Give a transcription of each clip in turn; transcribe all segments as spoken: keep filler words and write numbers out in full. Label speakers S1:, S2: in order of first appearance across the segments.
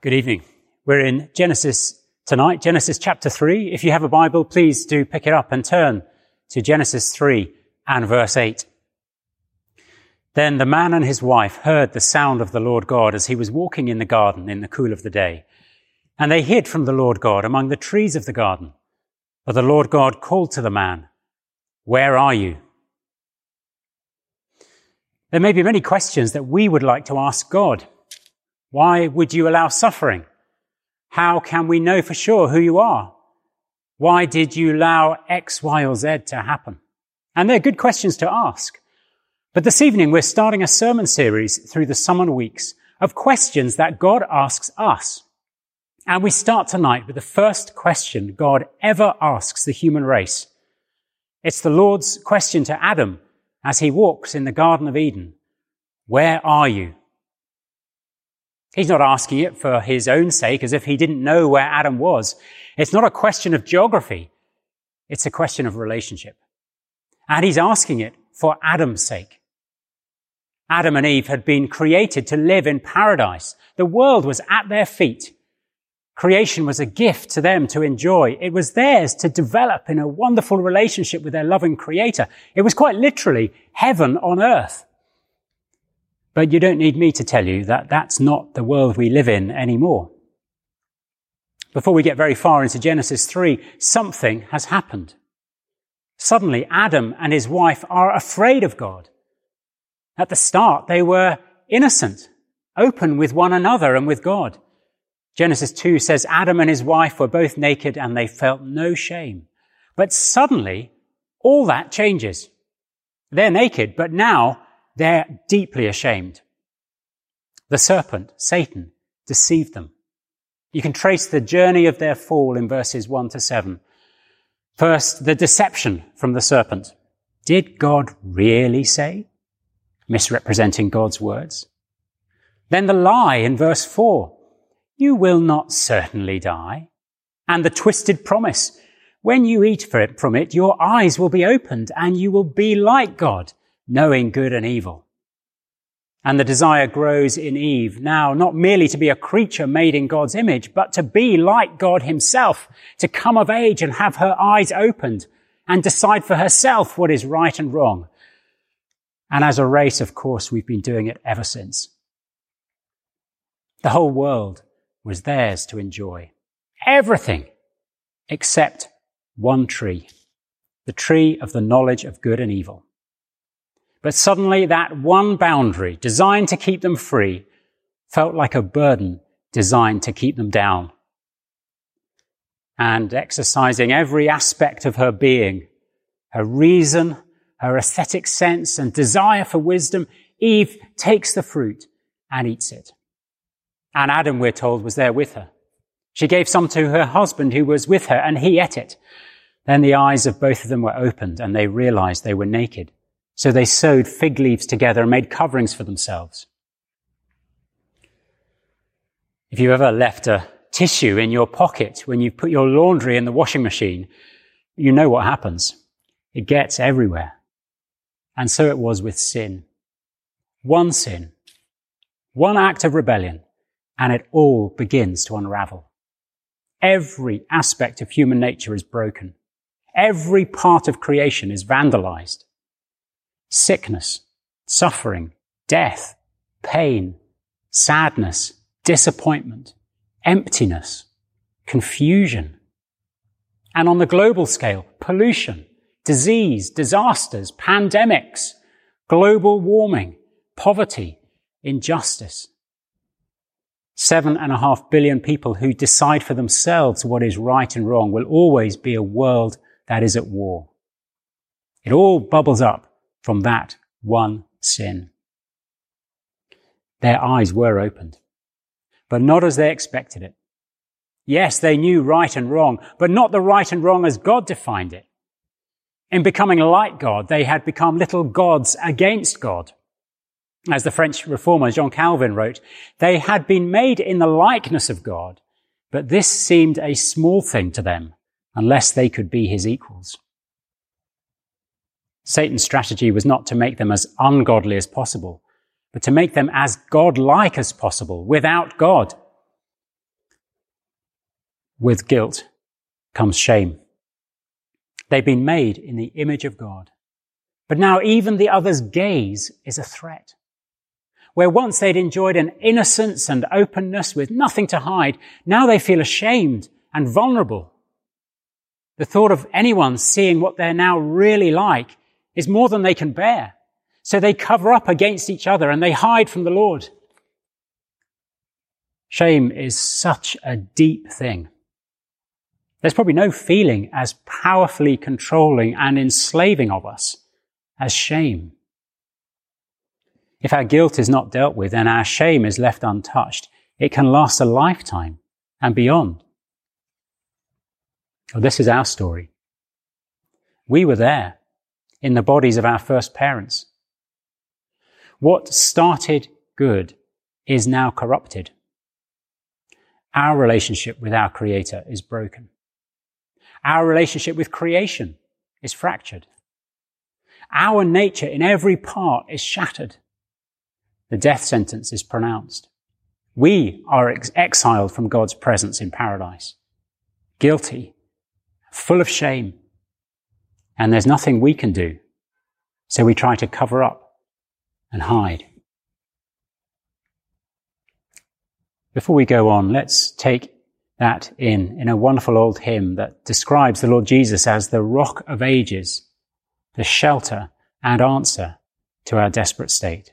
S1: Good evening. We're in Genesis tonight, Genesis chapter three. If you have a Bible, please do pick it up and turn to Genesis three and verse eight. Then the man and his wife heard the sound of the Lord God as he was walking in the garden in the cool of the day. And they hid from the Lord God among the trees of the garden. But the Lord God called to the man, "Where are you?" There may be many questions that we would like to ask God. Why would you allow suffering? How can we know for sure who you are? Why did you allow X, Y, or Z to happen? And they're good questions to ask. But this evening we're starting a sermon series through the summer weeks of questions that God asks us. And we start tonight with the first question God ever asks the human race. It's the Lord's question to Adam as he walks in the Garden of Eden. Where are you? He's not asking it for his own sake, as if he didn't know where Adam was. It's not a question of geography. It's a question of relationship. And he's asking it for Adam's sake. Adam and Eve had been created to live in paradise. The world was at their feet. Creation was a gift to them to enjoy. It was theirs to develop in a wonderful relationship with their loving Creator. It was quite literally heaven on earth. But you don't need me to tell you that that's not the world we live in anymore. Before we get very far into Genesis three, something has happened. Suddenly, Adam and his wife are afraid of God. At the start, they were innocent, open with one another and with God. Genesis two says Adam and his wife were both naked and they felt no shame. But suddenly, all that changes. They're naked, but now they're deeply ashamed. The serpent, Satan, deceived them. You can trace the journey of their fall in verses one to seven. First, the deception from the serpent. Did God really say? Misrepresenting God's words. Then the lie in verse four. You will not certainly die. And the twisted promise. When you eat from it, your eyes will be opened and you will be like God, knowing good and evil. And the desire grows in Eve now, not merely to be a creature made in God's image, but to be like God himself, to come of age and have her eyes opened and decide for herself what is right and wrong. And as a race, of course, we've been doing it ever since. The whole world was theirs to enjoy. Everything except one tree, the tree of the knowledge of good and evil. But suddenly that one boundary designed to keep them free felt like a burden designed to keep them down. And exercising every aspect of her being, her reason, her aesthetic sense and desire for wisdom, Eve takes the fruit and eats it. And Adam, we're told, was there with her. She gave some to her husband who was with her and he ate it. Then the eyes of both of them were opened and they realized they were naked. So they sewed fig leaves together and made coverings for themselves. If you've ever left a tissue in your pocket when you put your laundry in the washing machine, you know what happens. It gets everywhere. And so it was with sin. One sin, one act of rebellion, and it all begins to unravel. Every aspect of human nature is broken. Every part of creation is vandalized. Sickness, suffering, death, pain, sadness, disappointment, emptiness, confusion. And on the global scale, pollution, disease, disasters, pandemics, global warming, poverty, injustice. Seven and a half billion people who decide for themselves what is right and wrong will always be a world that is at war. It all bubbles up from that one sin. Their eyes were opened, but not as they expected it. Yes, they knew right and wrong, but not the right and wrong as God defined it. In becoming like God, they had become little gods against God. As the French reformer Jean Calvin wrote, they had been made in the likeness of God, but this seemed a small thing to them unless they could be his equals. Satan's strategy was not to make them as ungodly as possible, but to make them as God-like as possible without God. with guilt comes shame. They've been made in the image of God. But now even the other's gaze is a threat. Where once they'd enjoyed an innocence and openness with nothing to hide, now they feel ashamed and vulnerable. The thought of anyone seeing what they're now really like is more than they can bear. So they cover up against each other and they hide from the Lord. Shame is such a deep thing. There's probably no feeling as powerfully controlling and enslaving of us as shame. If our guilt is not dealt with and our shame is left untouched, it can last a lifetime and beyond. Well, this is our story. We were there in the bodies of our first parents. What started good is now corrupted. Our relationship with our Creator is broken. Our relationship with creation is fractured. Our nature in every part is shattered. The death sentence is pronounced. We are ex- exiled from God's presence in paradise, guilty, full of shame, and there's nothing we can do, so we try to cover up and hide. Before we go on, let's take that in, in a wonderful old hymn that describes the Lord Jesus as the rock of ages, the shelter and answer to our desperate state.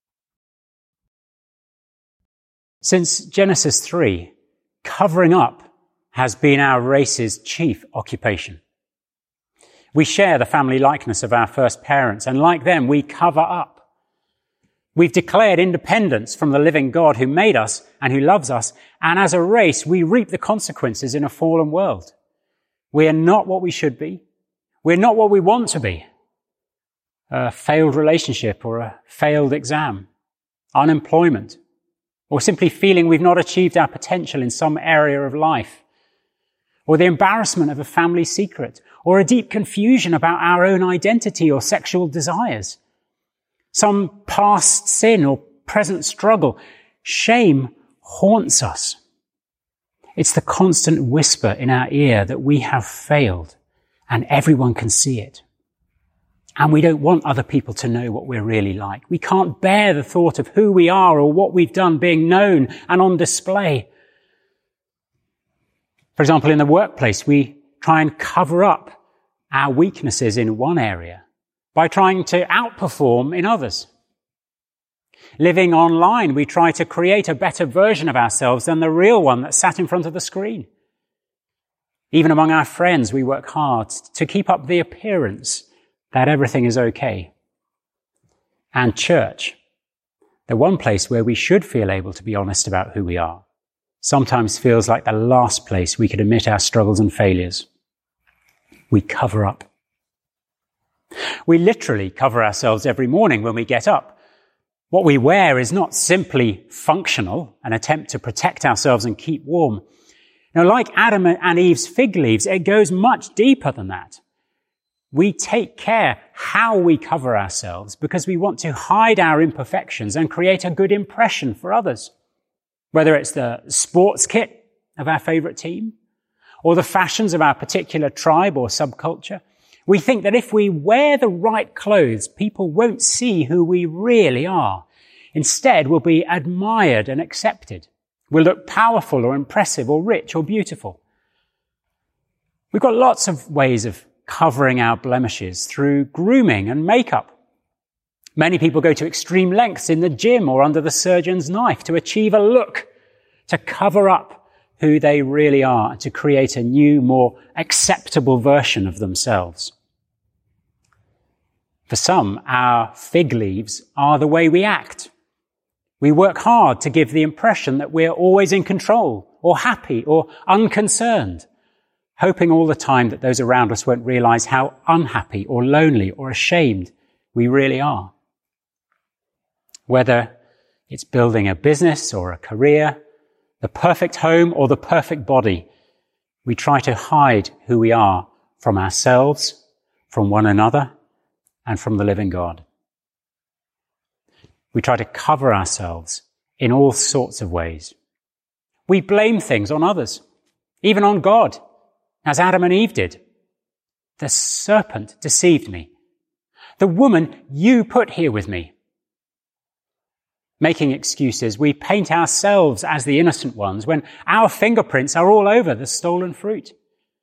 S1: Since Genesis three, covering up has been our race's chief occupation. We share the family likeness of our first parents, and like them, we cover up. We've declared independence from the living God who made us and who loves us, and as a race, we reap the consequences in a fallen world. We are not what we should be. We're not what we want to be. A failed relationship or a failed exam, unemployment, or simply feeling we've not achieved our potential in some area of life, or the embarrassment of a family secret, or a deep confusion about our own identity or sexual desires. Some past sin or present struggle. Shame haunts us. It's the constant whisper in our ear that we have failed and everyone can see it. And we don't want other people to know what we're really like. We can't bear the thought of who we are or what we've done being known and on display. For example, in the workplace, we try and cover up our weaknesses in one area by trying to outperform in others. Living online, we try to create a better version of ourselves than the real one that sat in front of the screen. Even among our friends, we work hard to keep up the appearance that everything is okay. And church, the one place where we should feel able to be honest about who we are, sometimes feels like the last place we could admit our struggles and failures. We cover up. We literally cover ourselves every morning when we get up. What we wear is not simply functional, an attempt to protect ourselves and keep warm. Now, like Adam and Eve's fig leaves, it goes much deeper than that. We take care how we cover ourselves because we want to hide our imperfections and create a good impression for others. Whether it's the sports kit of our favorite team or the fashions of our particular tribe or subculture, we think that if we wear the right clothes, people won't see who we really are. Instead, we'll be admired and accepted. We'll look powerful or impressive or rich or beautiful. We've got lots of ways of covering our blemishes through grooming and makeup. Many people go to extreme lengths in the gym or under the surgeon's knife to achieve a look, to cover up who they really are, and to create a new, more acceptable version of themselves. For some, our fig leaves are the way we act. We work hard to give the impression that we're always in control, or happy, or unconcerned, hoping all the time that those around us won't realize how unhappy or lonely or ashamed we really are. Whether it's building a business or a career, the perfect home or the perfect body, we try to hide who we are from ourselves, from one another, and from the living God. We try to cover ourselves in all sorts of ways. We blame things on others. even on God, as Adam and Eve did. The serpent deceived me. The woman you put here with me. Making excuses, we paint ourselves as the innocent ones when our fingerprints are all over the stolen fruit.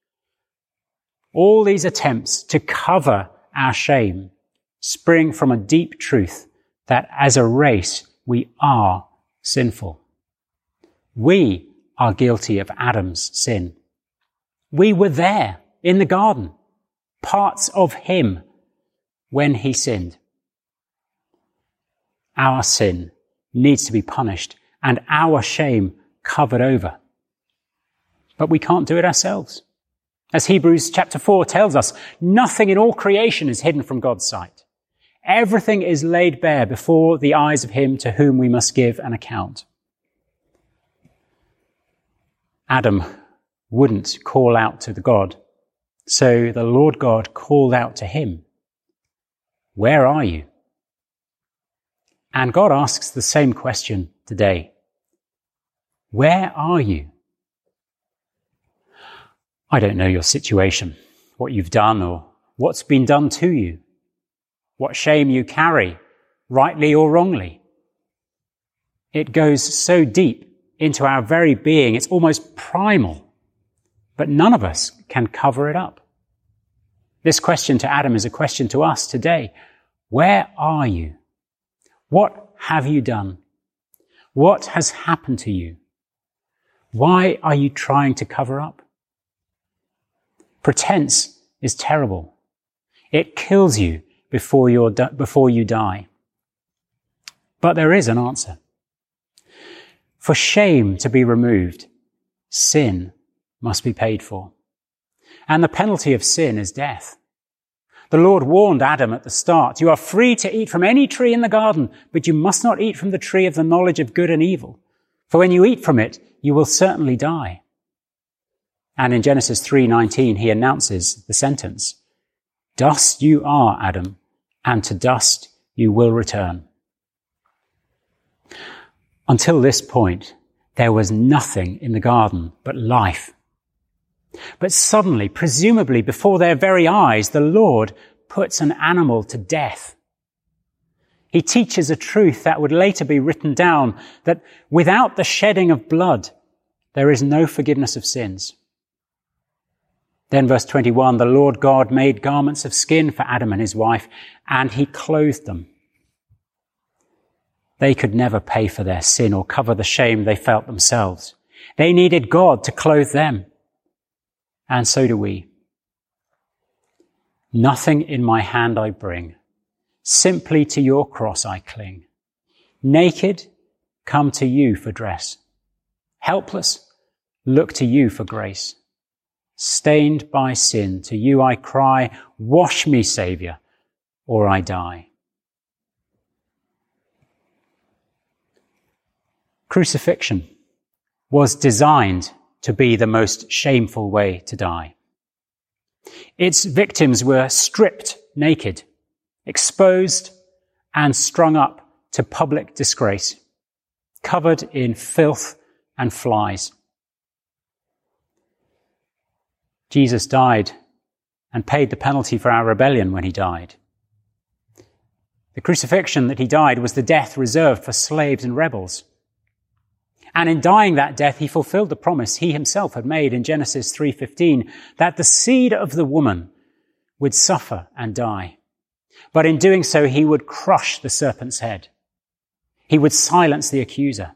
S1: All these attempts to cover our shame spring from a deep truth that as a race we are sinful. We are guilty of Adam's sin. We were there in the garden, parts of him when he sinned. Our sin needs to be punished and our shame covered over. But we can't do it ourselves. As Hebrews chapter four tells us, nothing in all creation is hidden from God's sight. Everything is laid bare before the eyes of him to whom we must give an account. Adam wouldn't call out to the God, so the Lord God called out to him, "Where are you?" And God asks the same question today. Where are you? I don't know your situation, what you've done or what's been done to you, what shame you carry, rightly or wrongly. It goes so deep into our very being, it's almost primal, but none of us can cover it up. This question to Adam is a question to us today. Where are you? What have you done? What has happened to you? Why are you trying to cover up? Pretense is terrible. It kills you before, you're di- before you die. But there is an answer. For shame to be removed, sin must be paid for. And the penalty of sin is death. The Lord warned Adam at the start, "You are free to eat from any tree in the garden, but you must not eat from the tree of the knowledge of good and evil. For when you eat from it, you will certainly die." And in Genesis three nineteen, he announces the sentence, "Dust you are, Adam, and to dust you will return." Until this point, there was nothing in the garden but life. But suddenly, presumably before their very eyes, the Lord puts an animal to death. He teaches a truth that would later be written down, that without the shedding of blood, there is no forgiveness of sins. Then verse twenty-one, the Lord God made garments of skin for Adam and his wife, and he clothed them. They could never pay for their sin or cover the shame they felt themselves. They needed God to clothe them. And so do we. Nothing in my hand I bring. Simply to your cross I cling. Naked, come to you for dress. Helpless, look to you for grace. Stained by sin, to you I cry, wash me, Saviour, or I die. Crucifixion was designed to be the most shameful way to die. Its victims were stripped naked, exposed and strung up to public disgrace, covered in filth and flies. Jesus died and paid the penalty for our rebellion when he died. The crucifixion that he died was the death reserved for slaves and rebels. And in dying that death, he fulfilled the promise he himself had made in Genesis three fifteen, that the seed of the woman would suffer and die. But in doing so, he would crush the serpent's head. He would silence the accuser.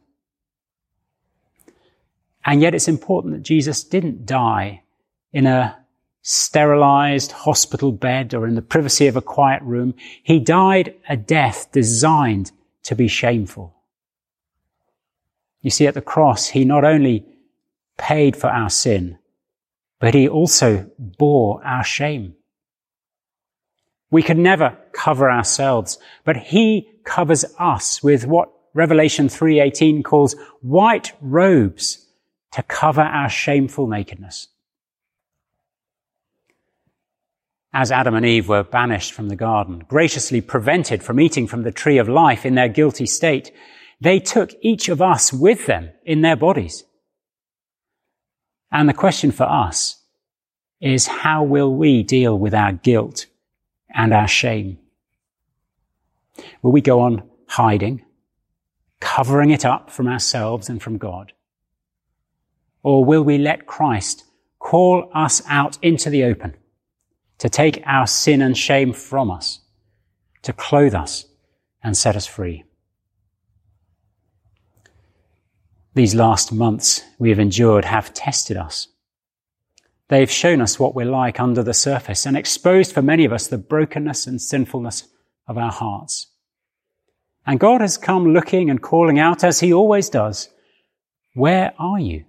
S1: And yet it's important that Jesus didn't die in a sterilized hospital bed or in the privacy of a quiet room. He died a death designed to be shameful. You see, at the cross, he not only paid for our sin, but he also bore our shame. We could never cover ourselves, but he covers us with what Revelation three eighteen calls white robes to cover our shameful nakedness. As Adam and Eve were banished from the garden, graciously prevented from eating from the tree of life in their guilty state, they took each of us with them in their bodies. And the question for us is, how will we deal with our guilt and our shame? Will we go on hiding, covering it up from ourselves and from God? Or will we let Christ call us out into the open, to take our sin and shame from us, to clothe us and set us free? These last months we have endured have tested us. They've shown us what we're like under the surface and exposed for many of us the brokenness and sinfulness of our hearts. And God has come looking and calling out, as he always does, where are you?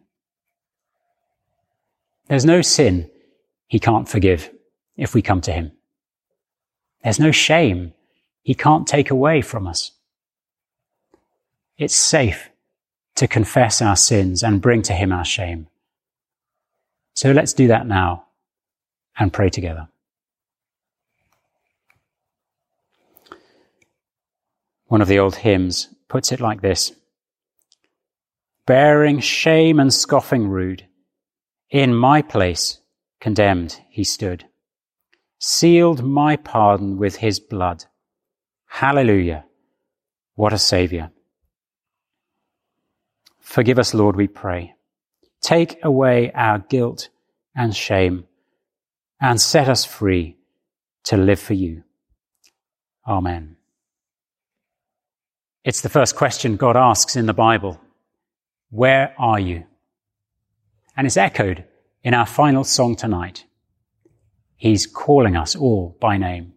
S1: There's no sin he can't forgive if we come to him. There's no shame he can't take away from us. It's safe to confess our sins and bring to him our shame. So let's do that now and pray together. One of the old hymns puts it like this: bearing shame and scoffing rude, in my place condemned he stood, sealed my pardon with his blood. Hallelujah, what a Saviour. Forgive us, Lord, we pray. Take away our guilt and shame and set us free to live for you. Amen. It's the first question God asks in the Bible. Where are you? And it's echoed in our final song tonight. He's calling us all by name.